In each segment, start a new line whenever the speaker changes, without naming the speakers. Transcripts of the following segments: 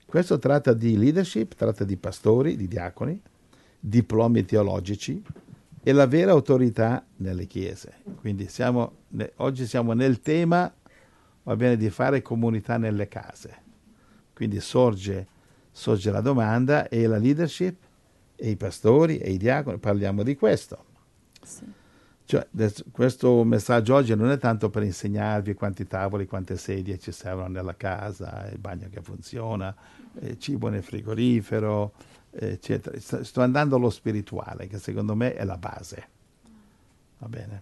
Questo tratta di leadership, tratta di pastori, di diaconi, diplomi teologici e la vera autorità nelle chiese. Quindi oggi siamo nel tema, va bene, di fare comunità nelle case. Quindi sorge la domanda, e la leadership, e i pastori, e i diaconi, parliamo di questo.
Sì.
Cioè, questo messaggio oggi non è tanto per insegnarvi quanti tavoli, quante sedie ci servono nella casa, il bagno che funziona, il cibo nel frigorifero, eccetera. Sto andando allo spirituale, che secondo me è la base. Va bene?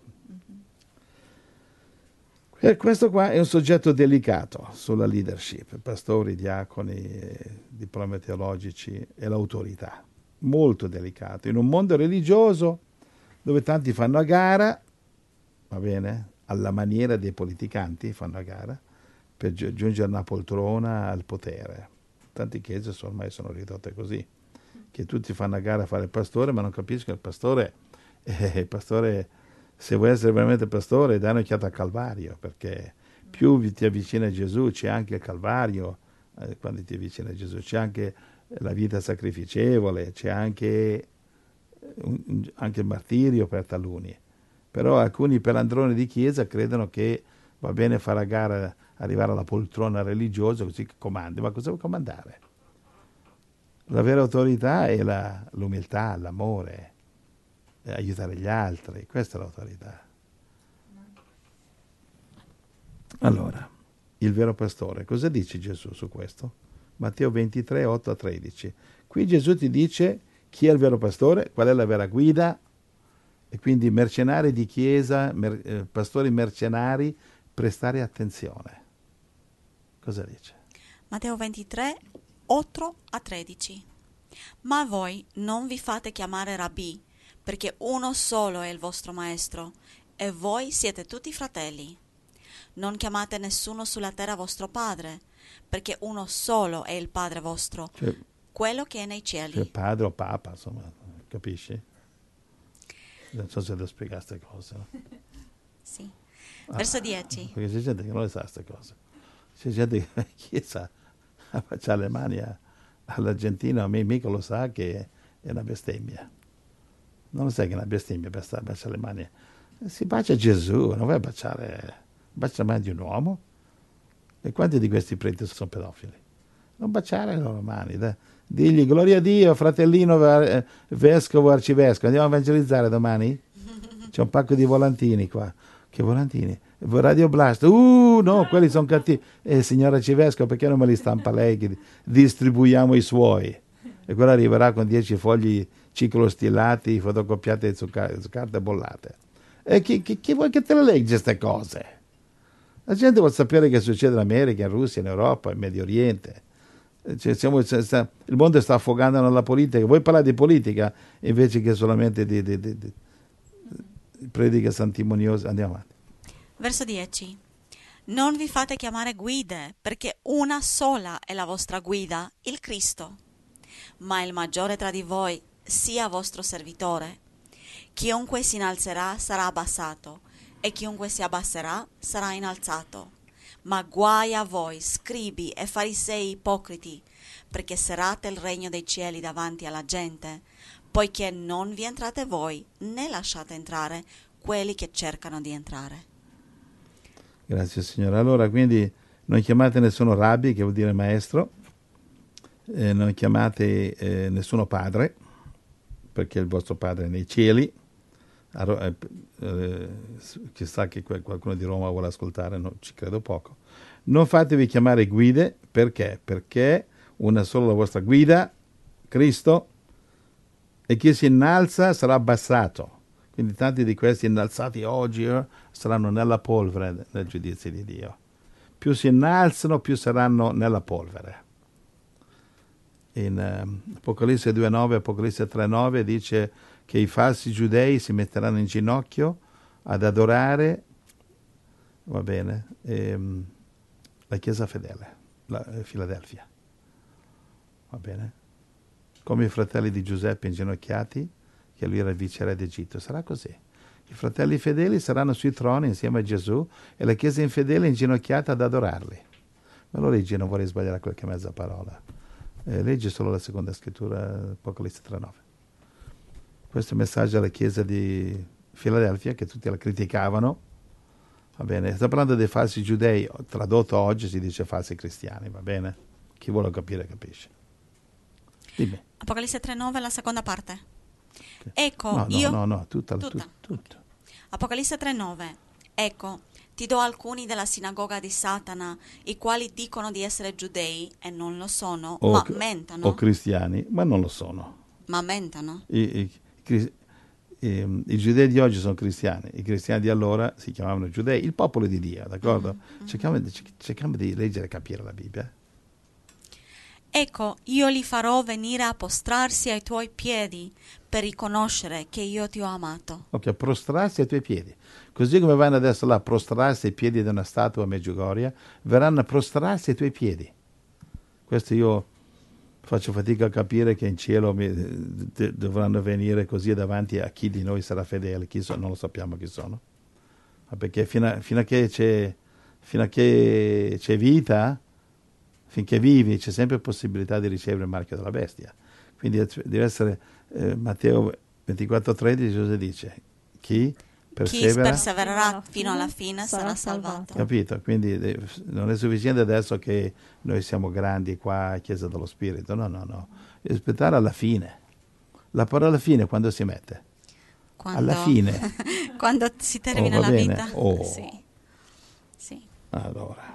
Questo qua è un soggetto delicato sulla leadership, pastori, diaconi, diplomi teologici e l'autorità. Molto delicato. In un mondo religioso dove tanti fanno a gara, va bene, alla maniera dei politicanti fanno a gara, per giungere a una poltrona al potere. Tante chiese ormai sono ridotte così, che tutti fanno a gara a fare il pastore, ma non capiscono il pastore, se vuoi essere veramente pastore, dai un'occhiata al Calvario, perché più ti avvicina a Gesù, c'è anche il Calvario, quando ti avvicina a Gesù, c'è anche la vita sacrificevole, c'è anche il martirio per taluni. Però alcuni pelandroni di chiesa credono che va bene fare a gara, arrivare alla poltrona religiosa così che comandi. Ma cosa vuoi comandare? La vera autorità è l'umiltà, l'amore, aiutare gli altri. Questa è l'autorità. Allora, il vero pastore, cosa dice Gesù su questo? Matteo 23, 8-13. Qui Gesù ti dice chi è il vero pastore, qual è la vera guida, e quindi mercenari di chiesa, pastori mercenari, prestare attenzione. Cosa dice?
Matteo 23, 8-13. Ma voi non vi fate chiamare rabbì, perché uno solo è il vostro maestro, e voi siete tutti fratelli. Non chiamate nessuno sulla terra vostro padre, perché uno solo è il Padre vostro, quello che è nei cieli.
Cioè padre o papa, insomma, capisci? Non so se devo spiegare queste cose. No?
Sì. Verso 10.
Perché c'è gente che non le sa queste cose. C'è gente che in chiesa faccia le mani all'argentino, a me mica lo sa che è una bestemmia. Non lo sai che è una bestemmia per baciare le mani. Si bacia Gesù, non vai a bacia le mani di un uomo. E quanti di questi preti sono pedofili? Non baciare le loro mani. Digli gloria a Dio, fratellino vescovo, arcivescovo. Andiamo a evangelizzare domani? C'è un pacco di volantini qua. Che volantini? Radio Blast. No, quelli sono cattivi. Signor arcivescovo, perché non me li stampa lei che distribuiamo i suoi? E quello arriverà con 10 fogli ciclostillati, fotocopiati su carte bollate. E chi vuoi che te le leggi queste cose? La gente vuole sapere che succede in America, in Russia, in Europa, in Medio Oriente. Il mondo sta affogando nella politica. Vuoi parlare di politica invece che solamente di prediche santimoniose? Andiamo avanti.
Verso 10. Non vi fate chiamare guide, perché una sola è la vostra guida, il Cristo. Ma il maggiore tra di voi sia vostro servitore. Chiunque si innalzerà sarà abbassato, e chiunque si abbasserà sarà innalzato. Ma guai a voi, scribi e farisei ipocriti, perché serate il regno dei cieli davanti alla gente, poiché non vi entrate voi, né lasciate entrare quelli che cercano di entrare.
Grazie Signore. Allora, quindi non chiamate nessuno rabbi, che vuol dire maestro, non chiamate nessuno padre, perché il vostro padre è nei cieli. Chissà che qualcuno di Roma vuole ascoltare, no, ci credo poco. Non fatevi chiamare guide, perché? Perché una sola la vostra guida, Cristo, e chi si innalza sarà abbassato. Quindi tanti di questi innalzati oggi saranno nella polvere nel giudizio di Dio. Più si innalzano, più saranno nella polvere. In Apocalisse 2,9, Apocalisse 3,9 dice che i falsi giudei si metteranno in ginocchio ad adorare, va bene, la Chiesa fedele, la Filadelfia, va bene? Come i fratelli di Giuseppe inginocchiati, che lui era il viceré d'Egitto, sarà così. I fratelli fedeli saranno sui troni insieme a Gesù e la Chiesa infedele inginocchiata ad adorarli. Ma allora non vorrei sbagliare qualche mezza parola. leggi solo la seconda scrittura, Apocalisse 3:9. Questo è il messaggio alla chiesa di Filadelfia, che tutti la criticavano. Va bene, sto parlando dei falsi giudei, tradotto oggi si dice falsi cristiani, va bene? Chi vuole capire capisce. Dimmi.
Apocalisse 3:9, la seconda parte.
Okay.
Ecco,
tutta.
Apocalisse 3:9. Ecco, ti do alcuni della sinagoga di Satana, i quali dicono di essere giudei e non lo sono, ma mentano.
O cristiani, ma non lo sono.
Ma mentano.
I giudei di oggi sono cristiani, i cristiani di allora si chiamavano giudei, il popolo di Dio, d'accordo? Cerchiamo di leggere e capire la Bibbia.
Ecco, io li farò venire a prostrarsi ai tuoi piedi per riconoscere che io ti ho amato.
Ok, prostrarsi ai tuoi piedi. Così come vanno adesso là a prostrarsi ai piedi di una statua a Medjugorje, verranno a prostrarsi ai tuoi piedi. Questo io faccio fatica a capire che in cielo dovranno venire così davanti a chi di noi sarà fedele, non lo sappiamo chi sono. Ma perché fino a che c'è vita, finché vivi, c'è sempre possibilità di ricevere il marchio della bestia. Quindi deve essere Matteo 24:13, cosa dice? Chi
persevererà fino alla fine sarà salvato.
Capito? Quindi non è sufficiente adesso che noi siamo grandi qua a Chiesa dello Spirito. No. Aspettare alla fine. La parola fine quando si mette? Alla fine.
Quando si termina la
bene?
vita. Sì.
Allora.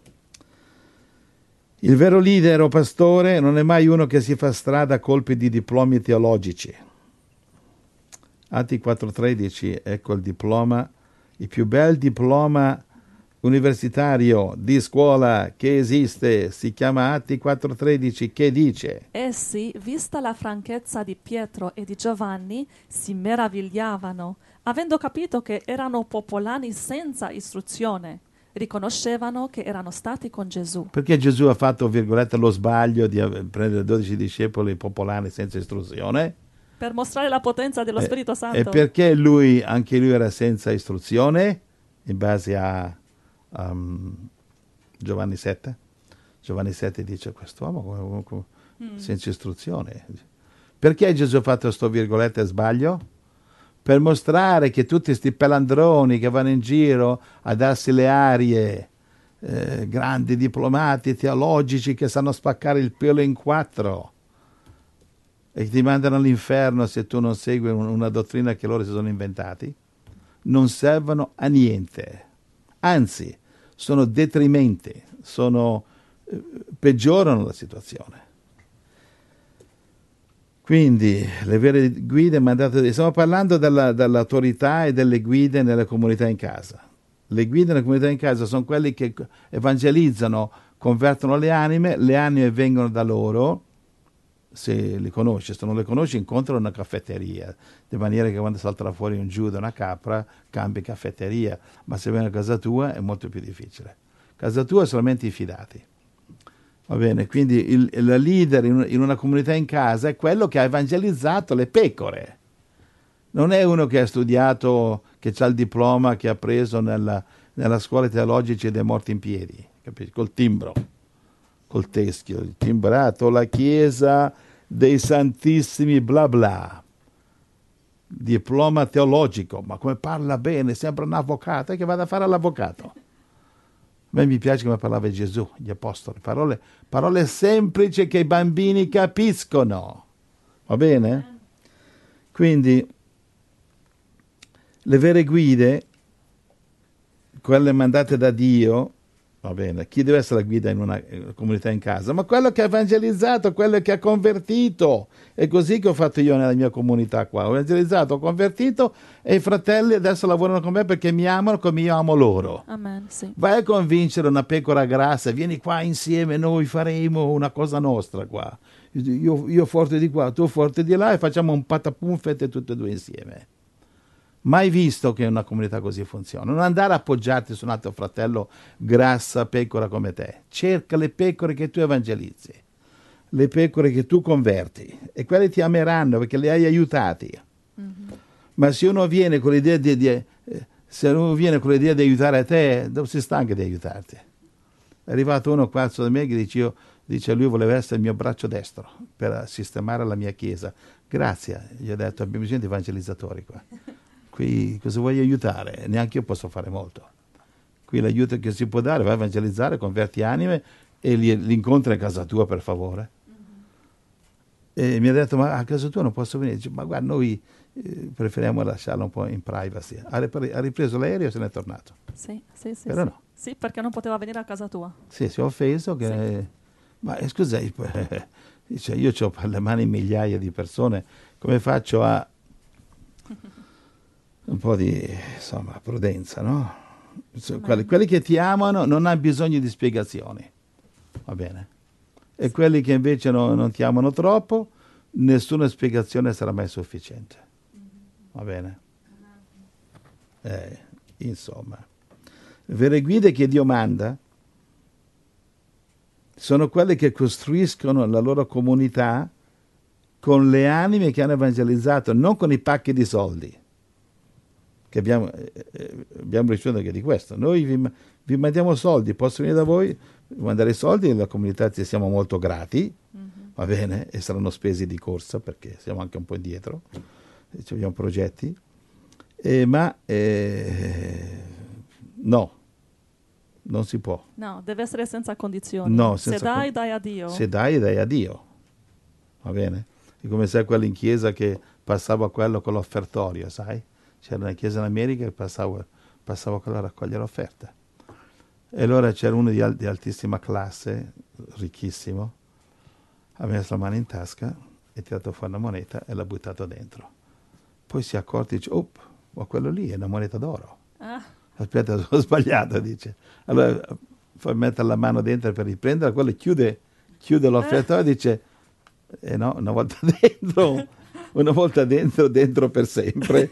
Il vero leader o pastore non è mai uno che si fa strada a colpi di diplomi teologici. Atti 4:13, ecco il diploma, il più bel diploma universitario di scuola che esiste, si chiama Atti 4:13, che dice:
Essi, vista la franchezza di Pietro e di Giovanni, si meravigliavano, avendo capito che erano popolani senza istruzione. Riconoscevano che erano stati con Gesù.
Perché Gesù ha fatto, virgolette, lo sbaglio di prendere 12 discepoli popolani senza istruzione?
Per mostrare la potenza dello Spirito Santo.
E perché anche lui era senza istruzione, in base a Giovanni 7? Giovanni 7 dice quest'uomo senza istruzione. Perché Gesù ha fatto questo, virgolette, sbaglio? Per mostrare che tutti questi pelandroni che vanno in giro a darsi le arie, grandi diplomati teologici che sanno spaccare il pelo in quattro e che ti mandano all'inferno se tu non segui una dottrina che loro si sono inventati, non servono a niente. Anzi, sono detrimenti, peggiorano la situazione. Quindi le vere guide mandate, stiamo parlando dall'autorità e delle guide nelle comunità in casa. Le guide nelle comunità in casa sono quelli che evangelizzano, convertono le anime vengono da loro, se li conosci. Se non le conosci, incontrano una caffetteria, di maniera che quando salterà fuori un Giuda, una capra, cambi caffetteria, ma se viene a casa tua è molto più difficile. Casa tua solamente i fidati. Va bene, quindi il leader in una comunità in casa è quello che ha evangelizzato le pecore. Non è uno che ha studiato, che ha il diploma che ha preso nella scuola teologica ed è morto in piedi, capisci? Col timbro, col teschio, il timbrato, la chiesa dei santissimi bla bla. Diploma teologico, ma come parla bene, sembra un avvocato, è che vada a fare l'avvocato. A me mi piace come parlava Gesù, gli apostoli, parole semplici che i bambini capiscono. Va bene? Quindi le vere guide, quelle mandate da Dio, va bene, chi deve essere la guida in una comunità in casa? Ma quello che ha evangelizzato, quello che ha convertito. È così che ho fatto io nella mia comunità qua. Ho evangelizzato, ho convertito e i fratelli adesso lavorano con me perché mi amano come io amo loro.
Amen, sì.
Vai a convincere una pecora grassa, vieni qua insieme, noi faremo una cosa nostra qua. Io forte di qua, tu forte di là e facciamo un patapumfet tutti e due insieme. Mai visto che una comunità così funziona. Non andare a appoggiarti su un altro fratello grassa pecora come te. Cerca le pecore che tu evangelizzi, le pecore che tu converti, e quelle ti ameranno perché le hai aiutati. Mm-hmm. Ma se uno viene con l'idea di aiutare te, dopo si stanca di aiutarti. È arrivato uno qua da me che dice Dice, lui voleva essere il mio braccio destro per sistemare la mia chiesa. Grazie, gli ho detto, abbiamo bisogno di evangelizzatori qua. Qui cosa vuoi aiutare? Neanche io posso fare molto. Qui l'aiuto che si può dare, vai a evangelizzare, converti anime e li incontri a casa tua, per favore. E mi ha detto, ma a casa tua non posso venire. Dice, ma guarda, noi preferiamo lasciarlo un po' in privacy. Ha ripreso l'aereo e se n'è tornato.
Sì.
Però no.
Sì, perché non poteva venire a casa tua.
Sì, si è offeso che...
Sì.
Ma scusa, dice, io ho per le mani migliaia di persone, come faccio a... un po' di, insomma, prudenza, no? Quelli che ti amano non hanno bisogno di spiegazioni, va bene? E quelli che invece non ti amano troppo, nessuna spiegazione sarà mai sufficiente, va bene? Insomma, le vere guide che Dio manda sono quelle che costruiscono la loro comunità con le anime che hanno evangelizzato, non con i pacchi di soldi. Che abbiamo ricevuto anche di questo. Noi vi mandiamo soldi, posso venire da voi, mandare i soldi, la comunità ci siamo molto grati, va bene, e saranno spesi di corsa perché siamo anche un po' indietro, abbiamo progetti, ma no, non si può.
No, deve essere senza condizioni.
No,
se dai, dai a Dio.
Se dai, dai a Dio, va bene? È come se quello in chiesa che passava quello con l'offertorio, sai? C'era una chiesa in America che passava quello a raccogliere offerte. E allora c'era uno di altissima classe, ricchissimo, ha messo la mano in tasca e ha tirato fuori una moneta e l'ha buttato dentro. Poi si è accorto e dice, ma quello lì è una moneta d'oro.
Ah.
Aspetta, ho sbagliato, dice. Allora fa mettere la mano dentro per riprenderla, quello chiude l'offertorio e dice, no, una volta dentro per sempre.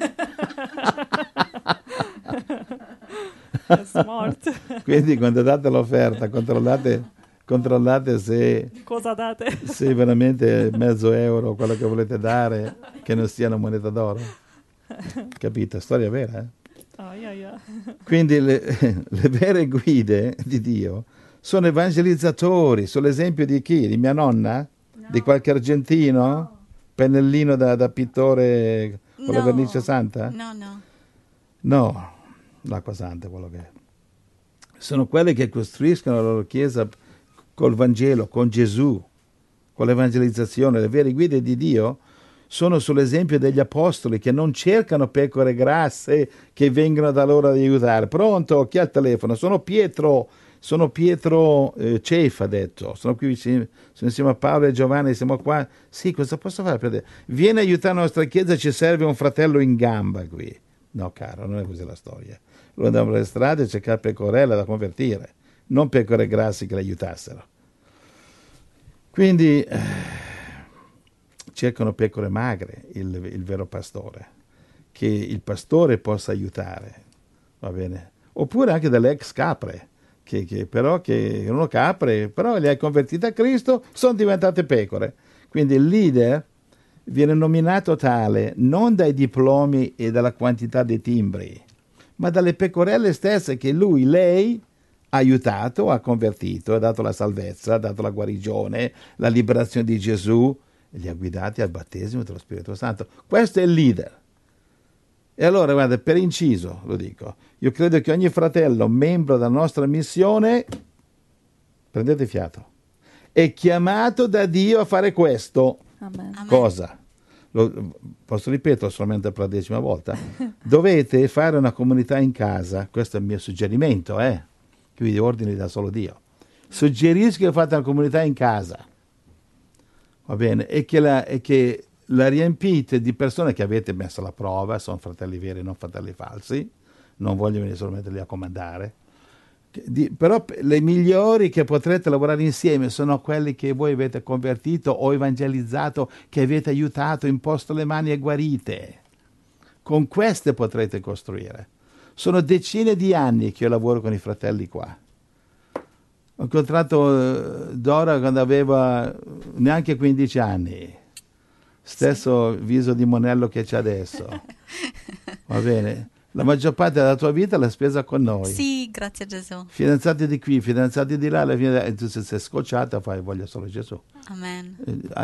È smart.
Quindi quando date l'offerta controllate se
cosa date,
se veramente €0,5 quello che volete dare, che non sia una moneta d'oro, capito? Storia vera, eh? Quindi le vere guide di Dio sono evangelizzatori. Sono l'esempio di chi? Di mia nonna? No. Di qualche argentino? No. Pennellino da pittore con la vernice santa? No, l'acqua santa, quello che è. Sono quelli che costruiscono la loro chiesa col Vangelo, con Gesù, con l'evangelizzazione. Le vere guide di Dio sono sull'esempio degli apostoli che non cercano pecore grasse che vengono da loro ad aiutare. Pronto? Chi ha il telefono? Sono Pietro Cefa, ha detto. Sono qui vicino, sono insieme a Paolo e Giovanni, siamo qua. Sì, cosa posso fare per te? Vieni a aiutare la nostra chiesa, ci serve un fratello in gamba qui. No, caro, non è così la storia. Lo andiamo alle strade a cercare pecorelle da convertire, non pecore grassi che le aiutassero. Quindi cercano pecore magre, il vero pastore, che il pastore possa aiutare, va bene? Oppure anche delle ex capre, che erano capre, però le hai convertite a Cristo, sono diventate pecore. Quindi il leader viene nominato tale non dai diplomi e dalla quantità dei timbri, ma dalle pecorelle stesse che lei ha aiutato, ha convertito, ha dato la salvezza, ha dato la guarigione, la liberazione di Gesù, e li ha guidati al battesimo dello Spirito Santo. Questo è il leader. E allora, guarda, per inciso, lo dico, io credo che ogni fratello, membro della nostra missione, prendete fiato, è chiamato da Dio a fare questo.
Amen.
Cosa? Posso ripeterlo solamente per la 10ª volta? Dovete fare una comunità in casa, questo è il mio suggerimento, qui di ordini da solo Dio. Suggerisco che fate una comunità in casa, va bene, e che la riempite di persone che avete messo alla prova, sono fratelli veri, non fratelli falsi, non voglio venire solamente lì a comandare, però le migliori che potrete lavorare insieme sono quelli che voi avete convertito o evangelizzato, che avete aiutato, imposto le mani e guarite. Con queste potrete costruire. Sono decine di anni che io lavoro con i fratelli qua. Ho incontrato Dora quando aveva neanche 15 anni. Stesso viso di monello che c'è adesso. Va bene? La maggior parte della tua vita l'hai spesa con noi.
Sì, grazie a Gesù.
Fidanzati di qui, fidanzati di là, alla fine tu sei scocciata, fai voglio solo Gesù.
Amen.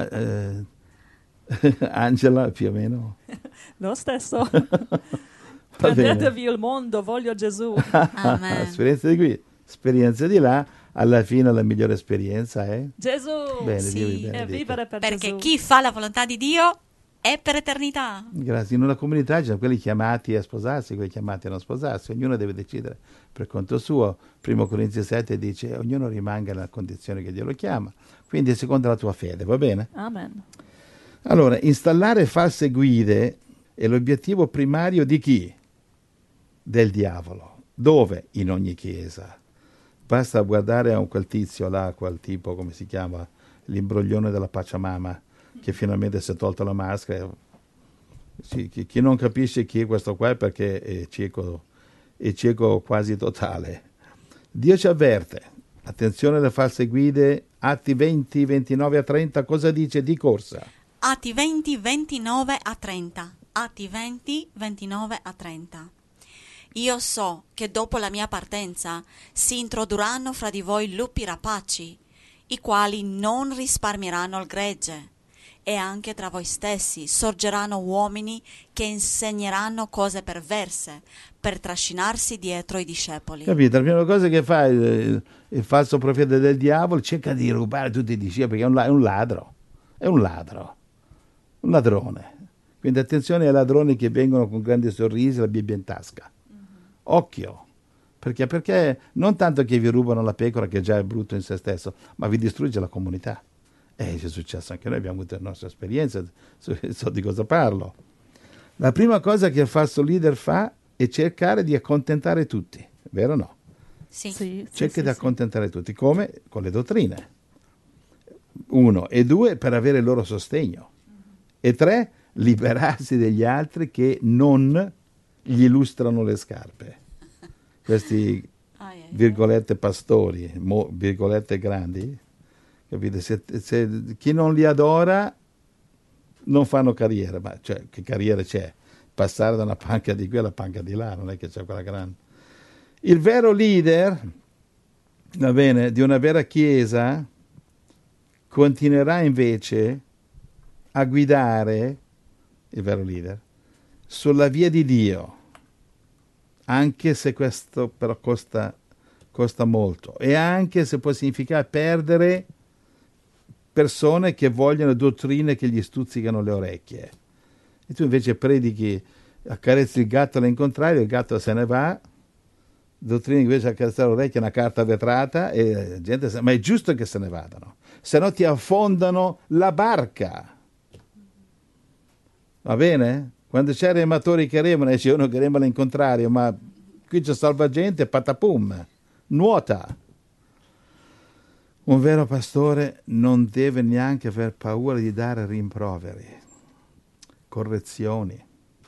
Angela più o meno.
Lo stesso.
Va bene.
Prendetevi il mondo, voglio Gesù.
Amen.
Esperienza di qui, esperienza di là, alla fine la migliore esperienza è
Gesù.
bene,
Sì.
Dio vi
E
benedica.
vivere per
Perché
Gesù.
chi fa la volontà di Dio è per eternità.
Grazie. In una comunità ci sono quelli chiamati a sposarsi, quelli chiamati a non sposarsi, ognuno deve decidere per conto suo. 1 Corinzi 7 dice ognuno rimanga nella condizione che Dio lo chiama, quindi secondo la tua fede, va bene?
Amen.
Allora, installare false guide è l'obiettivo primario di chi? Del diavolo. Dove? In ogni chiesa. Basta guardare a quel tizio là, quel tipo, come si chiama, l'imbroglione della Pachamama, che finalmente si è tolto la maschera. Sì, chi non capisce chi è questo qua è perché è cieco quasi totale. Dio ci avverte. Attenzione alle false guide. Atti 20, 29 a 30, cosa dice di corsa?
Atti 20, 29 a 30. Atti 20, 29 a 30. Io so che dopo la mia partenza si introdurranno fra di voi lupi rapaci, i quali non risparmieranno il gregge, e anche tra voi stessi sorgeranno uomini che insegneranno cose perverse per trascinarsi dietro i discepoli.
Capito? La prima cosa che fa il falso profeta del diavolo cerca di rubare tutti i discepoli, perché è un ladro, un ladrone. Quindi attenzione ai ladroni che vengono con grandi sorrisi e la Bibbia in tasca. Occhio, perché non tanto che vi rubano la pecora, che già è brutto in se stesso, ma vi distrugge la comunità. È successo anche noi, abbiamo avuto la nostra esperienza, so di cosa parlo. La prima cosa che il falso leader fa è cercare di accontentare tutti, vero o no?
Sì.
Sì,
Cerca di accontentare tutti, come? Con le dottrine. 1 e 2 per avere il loro sostegno. E 3 liberarsi degli altri che non gli lustrano le scarpe. Questi virgolette pastori, virgolette grandi, capite? Se chi non li adora non fanno carriera, ma cioè, che carriera c'è? Passare da una panca di qui alla panca di là, non è che c'è quella grande. Il vero leader, va bene, di una vera chiesa continuerà invece a guidare, il vero leader, sulla via di Dio, anche se questo però costa molto, e anche se può significare perdere persone che vogliono dottrine che gli stuzzicano le orecchie. E tu invece predichi, accarezzi il gatto all'incontrario, il gatto se ne va, dottrine invece accarezzare le orecchie è una carta vetrata, e la gente, ma è giusto che se ne vadano, se no ti affondano la barca. Va bene? Quando c'è rematori che remano e c'è uno che rema all'incontrario, ma qui c'è salvagente, patapum, nuota. Un vero pastore non deve neanche aver paura di dare rimproveri, correzioni.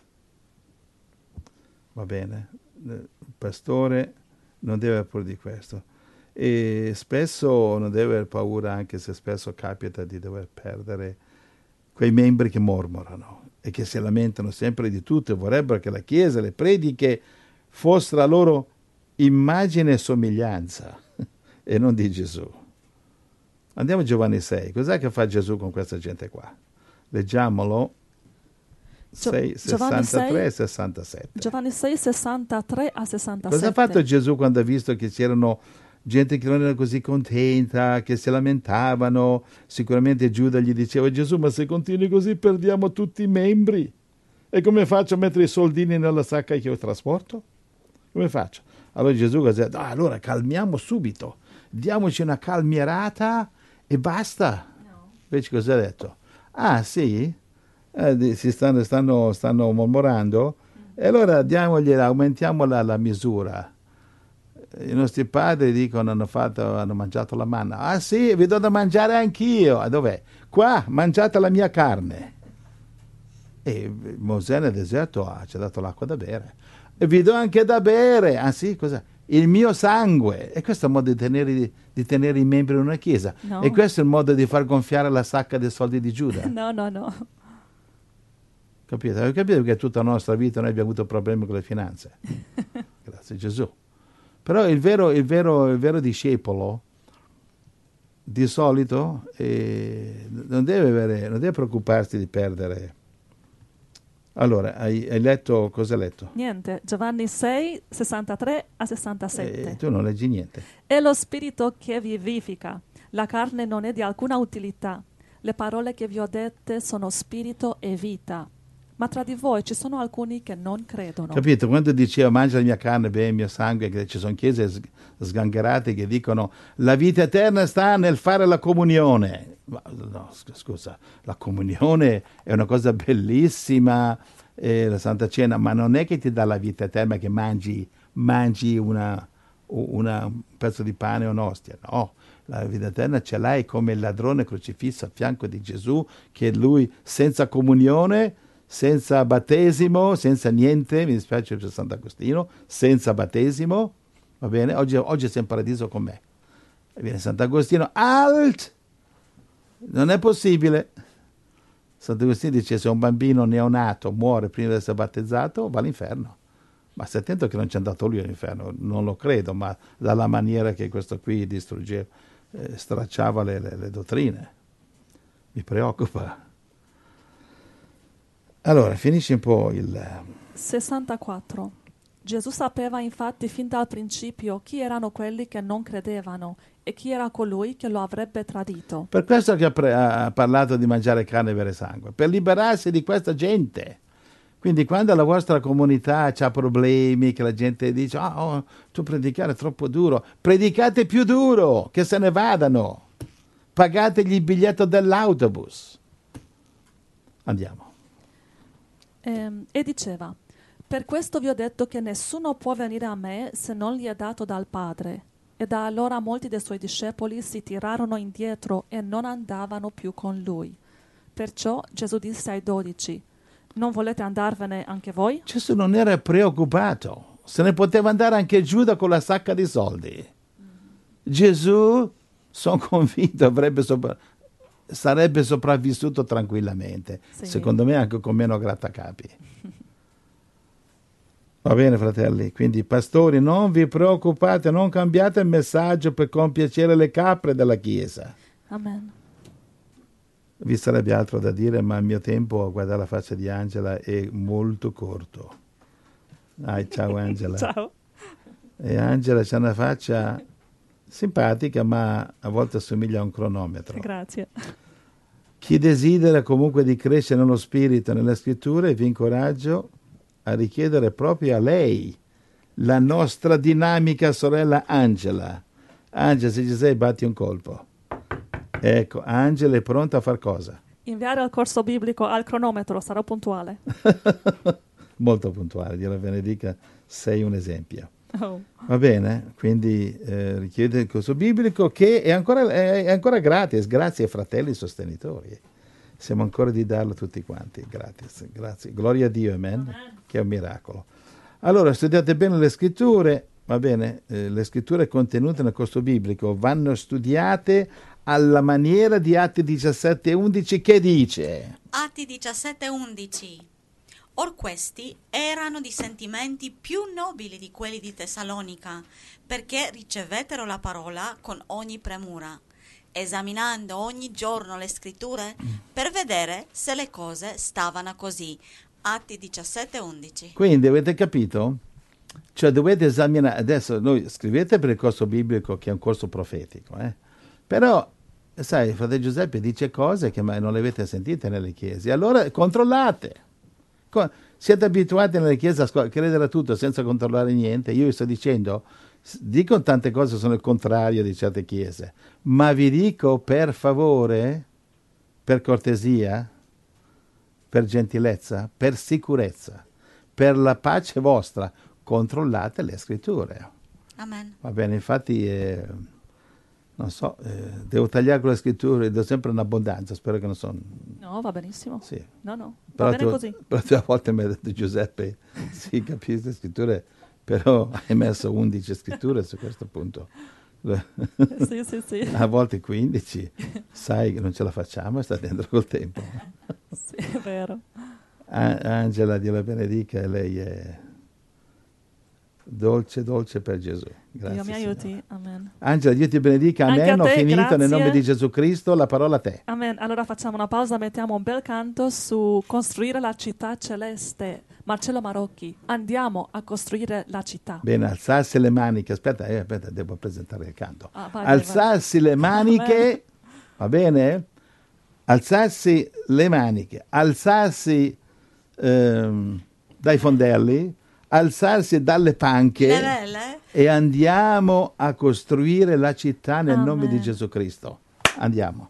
Va bene? Il pastore non deve aver paura di questo. E spesso non deve aver paura, anche se spesso capita di dover perdere quei membri che mormorano e che si lamentano sempre di tutto e vorrebbero che la Chiesa, le prediche, fossero la loro immagine e somiglianza e non di Gesù. Andiamo a Giovanni 6. Cos'è che fa Gesù con questa gente qua? Leggiamolo. 6, 63 e 67.
Giovanni 6, 63 a 67.
Cosa ha fatto Gesù quando ha visto che c'erano gente che non era così contenta, che si lamentavano? Sicuramente Giuda gli diceva: Gesù, ma se continui così perdiamo tutti i membri. E come faccio a mettere i soldini nella sacca che io trasporto? Come faccio? Allora Gesù ha detto: allora calmiamo subito, diamoci una calmierata e basta. No. Invece cosa ha detto? Ah sì? Si stanno mormorando? E allora aumentiamo la misura. I nostri padri dicono hanno mangiato la manna. Ah sì, vi do da mangiare anch'io. Dov'è? Qua, mangiate la mia carne. E Mosè nel deserto ci ha dato l'acqua da bere. E vi do anche da bere. Ah sì, cos'è? Il mio sangue. E questo è il modo di tenere i membri in una chiesa.
No.
E questo è il modo di far gonfiare la sacca dei soldi di Giuda.
No.
Capito? Avete capito che tutta la nostra vita noi abbiamo avuto problemi con le finanze? Grazie a Gesù. Però il vero discepolo di solito non deve preoccuparsi di perdere. Allora, hai letto, cosa hai letto?
Niente, Giovanni 6, 63 a 67.
Tu non leggi niente.
È lo spirito che vivifica, la carne non è di alcuna utilità. Le parole che vi ho dette sono spirito e vita. Ma tra di voi ci sono alcuni che non credono.
Capito? Quando diceva mangia la mia carne, bevi il mio sangue, che ci sono chiese sgangherate che dicono la vita eterna sta nel fare la comunione. Ma, no, scusa, la comunione è una cosa bellissima, la Santa Cena, ma non è che ti dà la vita eterna che mangi un pezzo di pane o un'ostia, no. La vita eterna ce l'hai come il ladrone crocifisso a fianco di Gesù, che lui senza comunione, senza battesimo, senza niente, mi dispiace per Sant'Agostino, senza battesimo, va bene? Oggi sei in paradiso con me. E viene Sant'Agostino, alt! Non è possibile. Sant'Agostino dice, se un bambino neonato muore prima di essere battezzato, va all'inferno. Ma stai attento che non c'è andato lui all'inferno, non lo credo, ma dalla maniera che questo qui distruggeva, stracciava le dottrine. Mi preoccupa. Allora, finisci un po' il...
64. Gesù sapeva infatti fin dal principio chi erano quelli che non credevano e chi era colui che lo avrebbe tradito.
Per questo che ha parlato di mangiare carne e bere sangue, per liberarsi di questa gente. Quindi quando la vostra comunità ha problemi, che la gente dice tu predicare è troppo duro, predicate più duro, che se ne vadano, pagategli il biglietto dell'autobus. Andiamo.
E diceva, per questo vi ho detto che nessuno può venire a me se non gli è dato dal Padre. E da allora molti dei suoi discepoli si tirarono indietro e non andavano più con lui. Perciò Gesù disse ai 12, non volete andarvene anche voi?
Gesù non era preoccupato, se ne poteva andare anche Giuda con la sacca di soldi. Gesù, sono convinto, sarebbe sopravvissuto tranquillamente,
sì.
Secondo me anche con meno grattacapi. Va bene, fratelli, quindi pastori, non vi preoccupate, non cambiate il messaggio per compiacere le capre della Chiesa.
Amen.
Vi sarebbe altro da dire, ma il mio tempo a guardare la faccia di Angela è molto corto. Ciao Angela.
Ciao.
E Angela c'ha una faccia simpatica, ma a volte assomiglia a un cronometro.
Grazie.
Chi desidera comunque di crescere nello spirito e nelle scritture, vi incoraggio a richiedere proprio a lei, la nostra dinamica sorella Angela. Angela, se ci sei, batti un colpo. Ecco, Angela è pronta a far cosa?
Inviare al corso biblico al cronometro, sarò puntuale.
Molto puntuale, Dio la benedica, sei un esempio.
Oh.
Va bene, quindi richiede il corso biblico che è ancora gratis, grazie ai fratelli sostenitori. Siamo ancora di darlo a tutti quanti, grazie. Gloria a Dio, amen, che è un miracolo. Allora, studiate bene le scritture, va bene, le scritture contenute nel corso biblico vanno studiate alla maniera di Atti 17:11 che dice...
Atti 17:11. Or questi erano di sentimenti più nobili di quelli di Tessalonica, perché ricevettero la parola con ogni premura, esaminando ogni giorno le scritture per vedere se le cose stavano così. Atti 17:11.
Quindi avete capito? Cioè dovete esaminare, adesso noi scrivete per il corso biblico che è un corso profetico, però sai, fratello Giuseppe dice cose che non le avete sentite nelle chiese, allora controllate. Siete abituati nelle chiese a credere a tutto senza controllare niente. Io vi sto dicendo, dico tante cose sono il contrario di certe chiese, ma vi dico per favore, per cortesia, per gentilezza, per sicurezza, per la pace vostra, controllate le scritture.
Amen.
Va bene, infatti non so, devo tagliare con le scritture, devo sempre in abbondanza, spero che non sono...
No, va benissimo.
Sì.
No, va bene così.
Però a volte mi ha detto Giuseppe, sì, capisci le scritture, però hai messo 11 scritture su questo punto.
Sì.
A volte 15, sai che non ce la facciamo e sta dentro col tempo.
Sì, è vero.
Angela, Dio la benedica, lei è dolce, dolce per Gesù. Grazie,
Dio mi aiuti.
Signore.
Amen.
Angela, Dio ti benedica.
Anche
Amen.
a
Ho
te,
finito
grazie.
nel nome di Gesù Cristo. La parola a te.
Amen. Allora facciamo una pausa, mettiamo un bel canto su costruire la città celeste. Marcello Marocchi, andiamo a costruire la città.
Bene, alzarsi le maniche. Aspetta, devo presentare il canto.
Vai.
Alzarsi le maniche,
Amen.
va bene? Alzarsi le maniche, alzarsi dai fondelli, alzarsi dalle panche
Belle?
e andiamo a costruire la città nel nome di
Amen.
Gesù Cristo. Andiamo.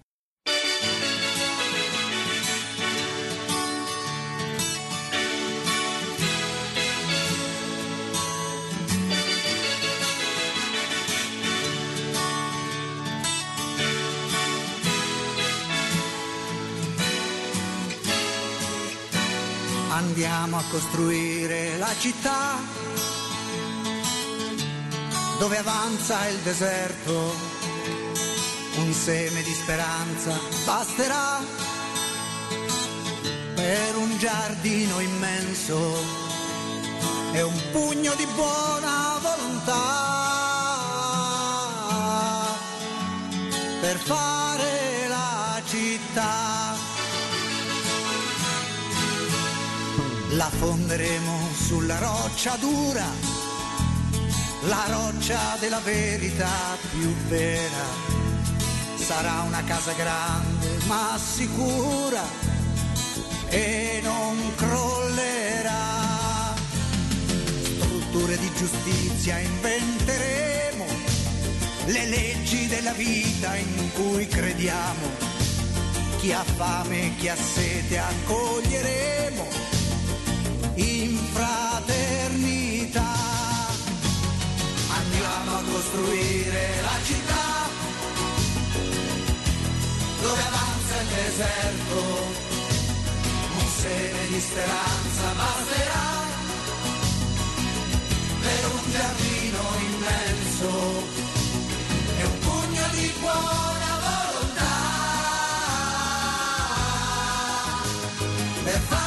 Andiamo a costruire la città dove avanza il deserto, un seme di speranza basterà per un giardino immenso e un pugno di buona volontà per fare la città. La fonderemo sulla roccia dura, la roccia della verità più vera. Sarà una casa grande ma sicura e non crollerà. Strutture di giustizia inventeremo, le leggi della vita in cui crediamo. Chi ha fame e chi ha sete accoglieremo in fraternità. Andiamo a costruire la città dove avanza il deserto, un seme di speranza basterà per un giardino immenso e un pugno di buona volontà per fare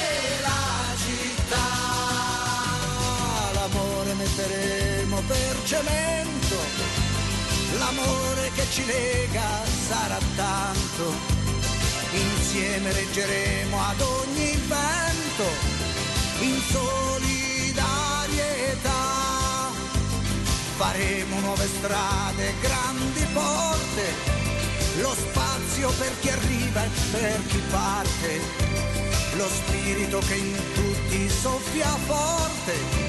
metteremo per cemento, l'amore che ci lega sarà tanto, insieme reggeremo ad ogni vento, in solidarietà, faremo nuove strade, grandi porte, lo spazio per chi arriva e per chi parte, lo spirito che in tutti soffia forte,